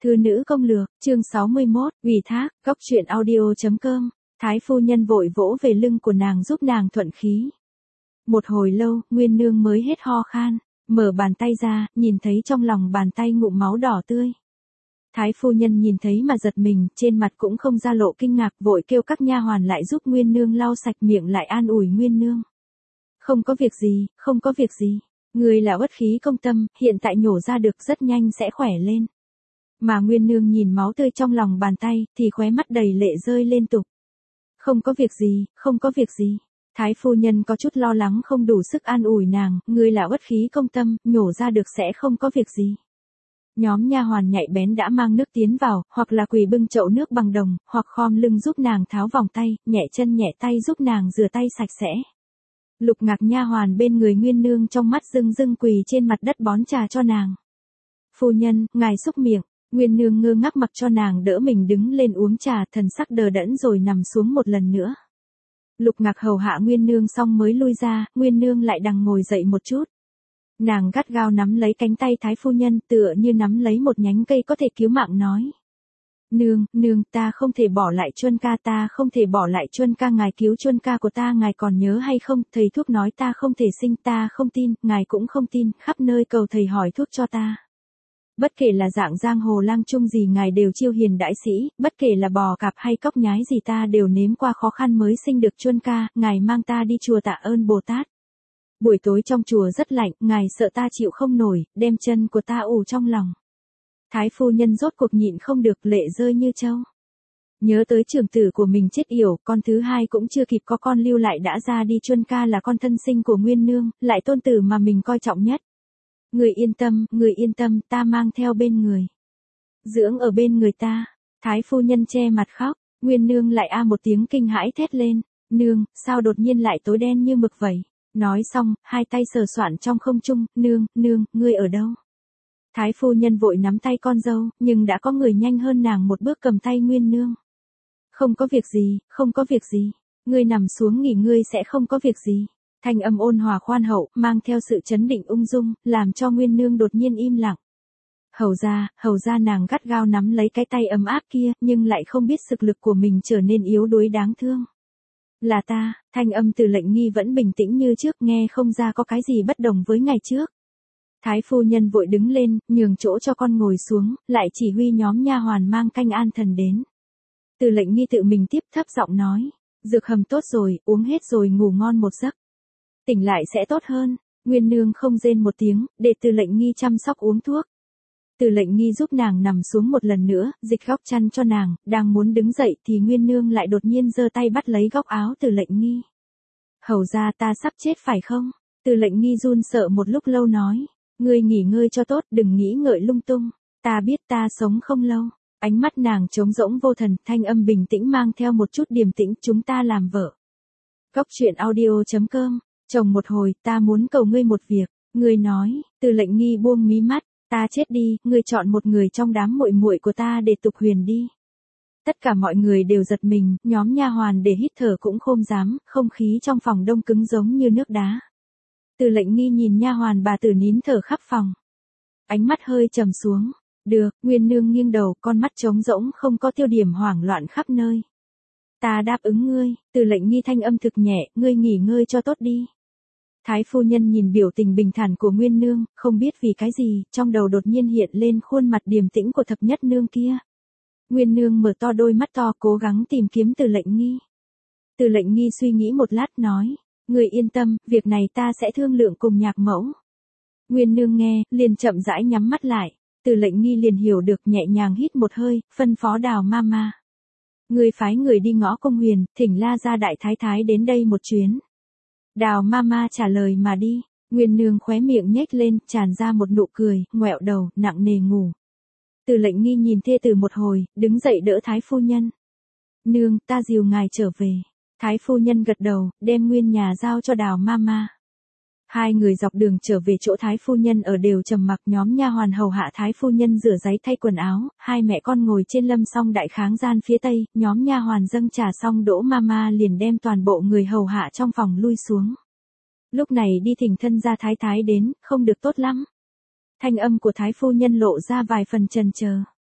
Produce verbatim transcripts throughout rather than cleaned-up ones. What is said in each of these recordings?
Thư nữ công lược, chương sáu mươi mốt, ủy thác, góc truyện audio.com, thái phu nhân vội vỗ về lưng của nàng giúp nàng thuận khí. Một hồi lâu, Nguyên Nương mới hết ho khan, mở bàn tay ra, nhìn thấy trong lòng bàn tay ngụm máu đỏ tươi. Thái phu nhân nhìn thấy mà giật mình, trên mặt cũng không ra lộ kinh ngạc, vội kêu các nha hoàn lại giúp Nguyên Nương lau sạch miệng lại an ủi Nguyên Nương. Không có việc gì, không có việc gì, người là uất khí công tâm, hiện tại nhổ ra được rất nhanh sẽ khỏe lên. Mà Nguyên Nương nhìn máu tươi trong lòng bàn tay, thì khóe mắt đầy lệ rơi liên tục. Không có việc gì, không có việc gì. Thái phu nhân có chút lo lắng không đủ sức an ủi nàng, ngươi là uất khí công tâm, nhổ ra được sẽ không có việc gì. Nhóm nha hoàn nhạy bén đã mang nước tiến vào, hoặc là quỳ bưng chậu nước bằng đồng, hoặc khom lưng giúp nàng tháo vòng tay, nhẹ chân nhẹ tay giúp nàng rửa tay sạch sẽ. Lục Ngạc nha hoàn bên người Nguyên Nương trong mắt rưng rưng quỳ trên mặt đất bón trà cho nàng. Phu nhân, ngài xúc miệng. Nguyên Nương ngơ ngác mặc cho nàng đỡ mình đứng lên uống trà, thần sắc đờ đẫn rồi nằm xuống một lần nữa. Lục Ngạc hầu hạ Nguyên Nương xong mới lui ra, Nguyên Nương lại đằng ngồi dậy một chút. Nàng gắt gao nắm lấy cánh tay thái phu nhân, tựa như nắm lấy một nhánh cây có thể cứu mạng nói. Nương, nương, ta không thể bỏ lại Chuân ca, ta không thể bỏ lại Chuân ca, ngài cứu Chuân ca của ta, ngài còn nhớ hay không? Thầy thuốc nói ta không thể sinh, ta không tin, ngài cũng không tin, khắp nơi cầu thầy hỏi thuốc cho ta. Bất kể là dạng giang hồ lang trung gì ngài đều chiêu hiền đại sĩ, bất kể là bò cạp hay cóc nhái gì ta đều nếm qua khó khăn mới sinh được Chuân ca, ngài mang ta đi chùa tạ ơn Bồ Tát. Buổi tối trong chùa rất lạnh, ngài sợ ta chịu không nổi, đem chân của ta ủ trong lòng. Thái phu nhân rốt cuộc nhịn không được, lệ rơi như trâu. Nhớ tới trưởng tử của mình chết yểu, con thứ hai cũng chưa kịp có con lưu lại đã ra đi, Chuân ca là con thân sinh của Nguyên Nương, lại tôn tử mà mình coi trọng nhất. Người yên tâm, người yên tâm, ta mang theo bên người. Dưỡng ở bên người ta. Thái phu nhân che mặt khóc, Nguyên Nương lại a một tiếng kinh hãi thét lên. Nương, sao đột nhiên lại tối đen như mực vậy? Nói xong, hai tay sờ soạn trong không trung, nương, nương, ngươi ở đâu? Thái phu nhân vội nắm tay con dâu, nhưng đã có người nhanh hơn nàng một bước cầm tay Nguyên Nương. Không có việc gì, không có việc gì. Ngươi nằm xuống nghỉ ngơi sẽ không có việc gì. Thanh âm ôn hòa khoan hậu, mang theo sự chấn định ung dung, làm cho Nguyên Nương đột nhiên im lặng. Hầu ra, hầu ra nàng gắt gao nắm lấy cái tay ấm áp kia, nhưng lại không biết sức lực của mình trở nên yếu đuối đáng thương. Là ta, thanh âm Từ Lệnh Nghi vẫn bình tĩnh như trước, nghe không ra có cái gì bất đồng với ngày trước. Thái phu nhân vội đứng lên, nhường chỗ cho con ngồi xuống, lại chỉ huy nhóm nha hoàn mang canh an thần đến. Từ Lệnh Nghi tự mình tiếp thấp giọng nói, dược hầm tốt rồi, uống hết rồi ngủ ngon một giấc. Tỉnh lại sẽ tốt hơn. Nguyên Nương không rên một tiếng, để Từ Lệnh Nghi chăm sóc uống thuốc. Từ Lệnh Nghi giúp nàng nằm xuống một lần nữa, dịch góc chăn cho nàng, đang muốn đứng dậy thì Nguyên Nương lại đột nhiên giơ tay bắt lấy góc áo Từ Lệnh Nghi. Hầu ra ta sắp chết phải không? Từ Lệnh Nghi run sợ một lúc lâu nói, ngươi nghỉ ngơi cho tốt, đừng nghĩ ngợi lung tung, ta biết ta sống không lâu. Ánh mắt nàng trống rỗng vô thần, thanh âm bình tĩnh mang theo một chút điềm tĩnh, chúng ta làm vợ. Góc truyện audio.com. Chồng một hồi, ta muốn cầu ngươi một việc. Ngươi nói, Từ Lệnh Nghi buông mí mắt, ta chết đi, ngươi chọn một người trong đám muội muội của ta để tục huyền đi. Tất cả mọi người đều giật mình, nhóm nha hoàn để hít thở cũng không dám, không khí trong phòng đông cứng giống như nước đá. Từ Lệnh Nghi nhìn nha hoàn bà tử nín thở khắp phòng. Ánh mắt hơi trầm xuống. Được, Nguyên Nương nghiêng đầu, con mắt trống rỗng không có tiêu điểm, hoảng loạn khắp nơi. Ta đáp ứng ngươi. Từ Lệnh Nghi thanh âm thực nhẹ, ngươi nghỉ ngơi cho tốt đi. Thái phu nhân nhìn biểu tình bình thản của Nguyên Nương, không biết vì cái gì, trong đầu đột nhiên hiện lên khuôn mặt điềm tĩnh của thập nhất nương kia. Nguyên Nương mở to đôi mắt to cố gắng tìm kiếm Từ Lệnh Nghi. Từ Lệnh Nghi suy nghĩ một lát nói, người yên tâm, việc này ta sẽ thương lượng cùng nhạc mẫu. Nguyên Nương nghe, liền chậm rãi nhắm mắt lại. Từ Lệnh Nghi liền hiểu được, nhẹ nhàng hít một hơi, phân phó Đào Mama. Người phái người đi ngõ Công Huyền, thỉnh La gia đại thái thái đến đây một chuyến. Đào Mama trả lời mà đi. Nguyên Nương khóe miệng nhếch lên, tràn ra một nụ cười, ngoẹo đầu, nặng nề ngủ. Từ Lệnh Nghi nhìn thê tử một hồi, đứng dậy đỡ Thái phu nhân. Nương, ta dìu ngài trở về. Thái phu nhân gật đầu, đem nguyên nhà giao cho Đào Mama. Hai người dọc đường trở về chỗ Thái phu nhân ở đều trầm mặc, nhóm nha hoàn hầu hạ Thái phu nhân rửa ráy thay quần áo, hai mẹ con ngồi trên lâm song đại kháng gian phía tây, nhóm nha hoàn dâng trà xong đỗ mama liền đem toàn bộ người hầu hạ trong phòng lui xuống. Lúc này đi thỉnh thân gia thái thái đến, không được tốt lắm. Thanh âm của Thái phu nhân lộ ra vài phần chần chờ.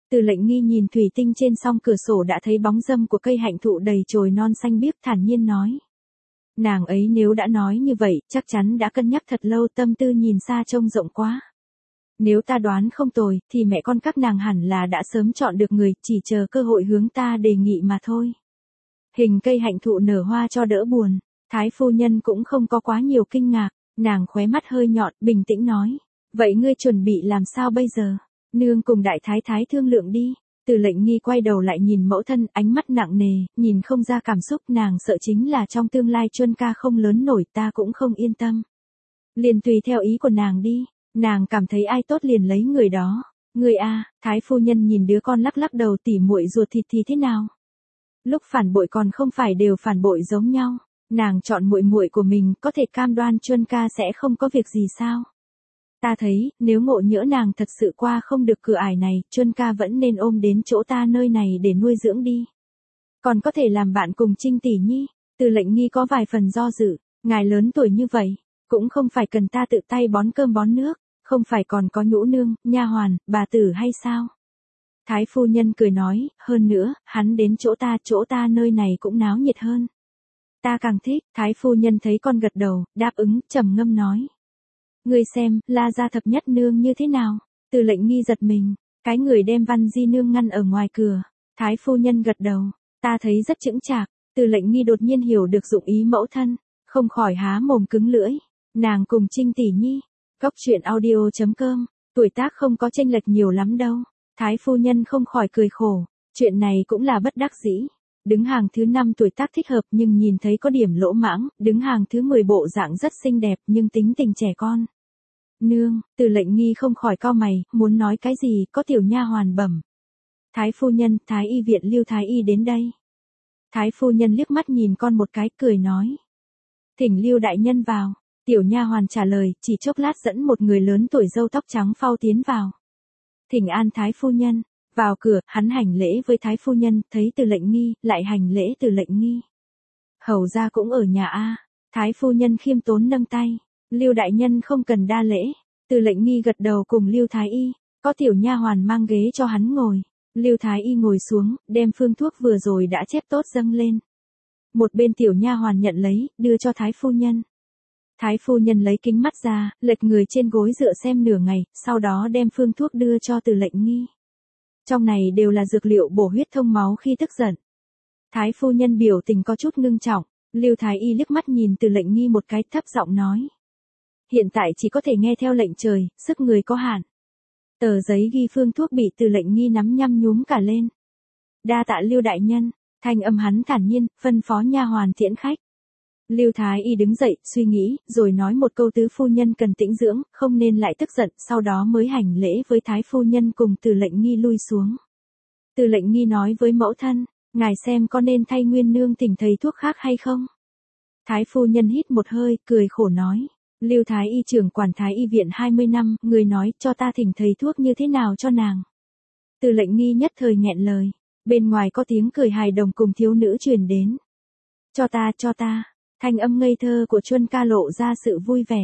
Từ Lệnh Nghi nhìn thủy tinh trên song cửa sổ đã thấy bóng râm của cây hạnh thụ đầy chồi non xanh biếc, thản nhiên nói. Nàng ấy nếu đã nói như vậy, chắc chắn đã cân nhắc thật lâu, tâm tư nhìn xa trông rộng quá. Nếu ta đoán không tồi, thì mẹ con các nàng hẳn là đã sớm chọn được người, chỉ chờ cơ hội hướng ta đề nghị mà thôi. Hình cây hạnh thụ nở hoa cho đỡ buồn, Thái phu nhân cũng không có quá nhiều kinh ngạc, nàng khóe mắt hơi nhọn, bình tĩnh nói. Vậy ngươi chuẩn bị làm sao bây giờ? Nương cùng đại thái thái thương lượng đi. Từ Lệnh Nghi quay đầu lại nhìn mẫu thân, ánh mắt nặng nề, nhìn không ra cảm xúc, nàng sợ chính là trong tương lai Chuân ca không lớn nổi, ta cũng không yên tâm. Liền tùy theo ý của nàng đi, nàng cảm thấy ai tốt liền lấy người đó. Người a, Thái phu nhân nhìn đứa con lắc lắc đầu, tỉ muội ruột thịt thì thế nào? Lúc phản bội còn không phải đều phản bội giống nhau, nàng chọn muội muội của mình, có thể cam đoan Chuân ca sẽ không có việc gì sao? Ta thấy, nếu ngộ nhỡ nàng thật sự qua không được cửa ải này, Chuân ca vẫn nên ôm đến chỗ ta nơi này để nuôi dưỡng đi. Còn có thể làm bạn cùng Trinh tỷ nhi. Từ Lệnh Nghi có vài phần do dự, ngài lớn tuổi như vậy, cũng không phải cần ta tự tay bón cơm bón nước, không phải còn có nhũ nương, nha hoàn, bà tử hay sao? Thái phu nhân cười nói, hơn nữa, hắn đến chỗ ta, chỗ ta nơi này cũng náo nhiệt hơn. Ta càng thích. Thái phu nhân thấy con gật đầu, đáp ứng, trầm ngâm nói. Ngươi xem, La gia thập nhất nương như thế nào? Từ Lệnh Nghi giật mình, cái người đem Văn Di nương ngăn ở ngoài cửa. Thái phu nhân gật đầu, ta thấy rất chững chạc. Từ Lệnh Nghi đột nhiên hiểu được dụng ý mẫu thân, không khỏi há mồm cứng lưỡi. Nàng cùng Trinh tỷ nhi. Góc truyện audio chấm com, tuổi tác không có chênh lệch nhiều lắm đâu. Thái phu nhân không khỏi cười khổ, chuyện này cũng là bất đắc dĩ. Đứng hàng thứ năm tuổi tác thích hợp nhưng nhìn thấy có điểm lỗ mãng, đứng hàng thứ mười bộ dạng rất xinh đẹp nhưng tính tình trẻ con. Nương, Từ Lệnh Nghi không khỏi cau mày, muốn nói cái gì, có tiểu nha hoàn bẩm. Thái phu nhân, Thái y viện Lưu Thái y đến đây. Thái phu nhân liếc mắt nhìn con một cái, cười nói. Thỉnh Lưu đại nhân vào. Tiểu nha hoàn trả lời, chỉ chốc lát dẫn một người lớn tuổi râu tóc trắng phau tiến vào. Thỉnh an Thái phu nhân. Vào cửa, hắn hành lễ với Thái phu nhân, thấy Từ Lệnh Nghi, lại hành lễ Từ Lệnh Nghi. Hầu gia cũng ở nhà a. Thái phu nhân khiêm tốn nâng tay. Lưu đại nhân không cần đa lễ. Từ Lệnh Nghi gật đầu cùng Lưu Thái y, có tiểu nha hoàn mang ghế cho hắn ngồi. Lưu Thái y ngồi xuống, đem phương thuốc vừa rồi đã chép tốt dâng lên. Một bên tiểu nha hoàn nhận lấy, đưa cho Thái phu nhân. Thái phu nhân lấy kính mắt ra, lệch người trên gối dựa xem nửa ngày, sau đó đem phương thuốc đưa cho Từ Lệnh Nghi. Trong này đều là dược liệu bổ huyết thông máu khi tức giận. Thái phu nhân biểu tình có chút ngưng trọng, Lưu Thái y liếc mắt nhìn Từ Lệnh Nghi một cái, thấp giọng nói. Hiện tại chỉ có thể nghe theo lệnh trời, sức người có hạn. Tờ giấy ghi phương thuốc bị Từ Lệnh Nghi nắm nhăm nhúm cả lên. Đa tạ Lưu đại nhân, thanh âm hắn thản nhiên, phân phó nha hoàn tiễn khách. Lưu Thái y đứng dậy, suy nghĩ, rồi nói một câu tứ phu nhân cần tĩnh dưỡng, không nên lại tức giận, sau đó mới hành lễ với Thái phu nhân cùng Từ Lệnh Nghi lui xuống. Từ Lệnh Nghi nói với mẫu thân, ngài xem có nên thay Nguyên nương thỉnh thầy thuốc khác hay không? Thái phu nhân hít một hơi, cười khổ nói. Lưu Thái y trưởng quản Thái y viện hai mươi năm, người nói cho ta thỉnh thầy thuốc như thế nào cho nàng. Từ Lệnh Nghi nhất thời nghẹn lời, bên ngoài có tiếng cười hài đồng cùng thiếu nữ truyền đến. Cho ta, cho ta, thanh âm ngây thơ của Chuân ca lộ ra sự vui vẻ.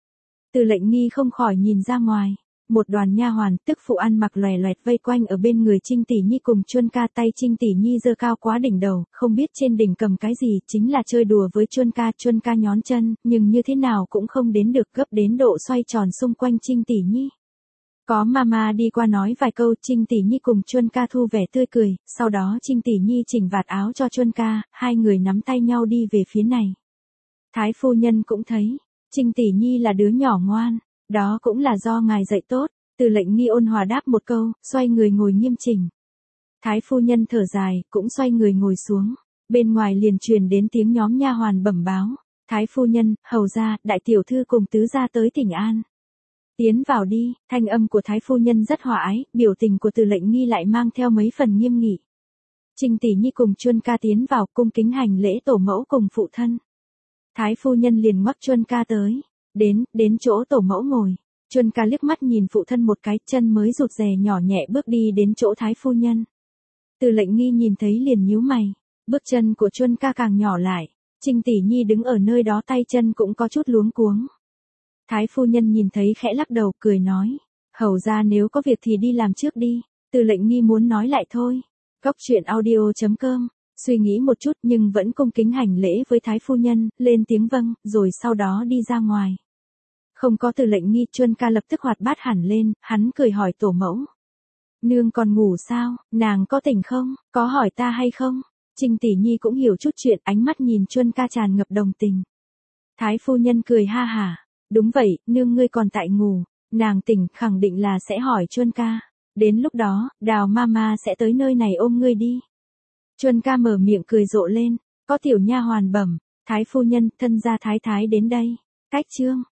Từ Lệnh Nghi không khỏi nhìn ra ngoài, một đoàn nha hoàn tức phụ ăn mặc lòe loẹt vây quanh ở bên người Trinh tỷ nhi cùng Chuân ca, tay Trinh tỷ nhi giơ cao quá đỉnh đầu, không biết trên đỉnh cầm cái gì, chính là chơi đùa với Chuân ca. Chuân ca nhón chân, nhưng như thế nào cũng không đến được, gấp đến độ xoay tròn xung quanh Trinh tỷ nhi. Có mama đi qua nói vài câu, Trinh tỷ nhi cùng Chuân ca thu vẻ tươi cười, sau đó Trinh tỷ nhi chỉnh vạt áo cho Chuân ca, hai người nắm tay nhau đi về phía này. Thái phu nhân cũng thấy, Trinh tỷ nhi là đứa nhỏ ngoan, đó cũng là do ngài dạy tốt. Từ Lệnh Nghi ôn hòa đáp một câu, xoay người ngồi nghiêm chỉnh. Thái phu nhân thở dài, cũng xoay người ngồi xuống. Bên ngoài liền truyền đến tiếng nhóm nha hoàn bẩm báo. Thái phu nhân, hầu gia, đại tiểu thư cùng tứ gia tới thỉnh an. Tiến vào đi. Thanh âm của Thái phu nhân rất hòa ái, biểu tình của Từ Lệnh Nghi lại mang theo mấy phần nghiêm nghị. Trinh tỷ nhi cùng Chuân ca tiến vào, cung kính hành lễ tổ mẫu cùng phụ thân. Thái phu nhân liền ngoắc Chuân ca tới, đến, đến chỗ tổ mẫu ngồi. Chuân ca liếc mắt nhìn phụ thân một cái, chân mới rụt rè nhỏ nhẹ bước đi đến chỗ Thái phu nhân. Từ Lệnh Nghi nhìn thấy liền nhíu mày, bước chân của Chuân ca càng nhỏ lại, Trinh tỷ nhi đứng ở nơi đó tay chân cũng có chút luống cuống. Thái phu nhân nhìn thấy khẽ lắc đầu, cười nói, hầu ra nếu có việc thì đi làm trước đi. Từ lệnh nghi muốn nói lại thôi. Cóc truyện audio chấm com, suy nghĩ một chút nhưng vẫn cung kính hành lễ với thái phu nhân, lên tiếng vâng, rồi sau đó đi ra ngoài. Không có Từ lệnh nghi, Chuân ca lập tức hoạt bát hẳn lên, hắn cười hỏi tổ mẫu. Nương còn ngủ sao, nàng có tỉnh không, có hỏi ta hay không? Trình tỷ nhi cũng hiểu chút chuyện, ánh mắt nhìn Chuân ca tràn ngập đồng tình. Thái phu nhân cười ha hả, đúng vậy, nương ngươi còn tại ngủ, nàng tỉnh khẳng định là sẽ hỏi Chuân ca. Đến lúc đó, Đào mama sẽ tới nơi này ôm ngươi đi. Chuân ca mở miệng cười rộ lên, có tiểu nha hoàn bẩm, thái phu nhân, thân gia thái thái đến đây. Cách chương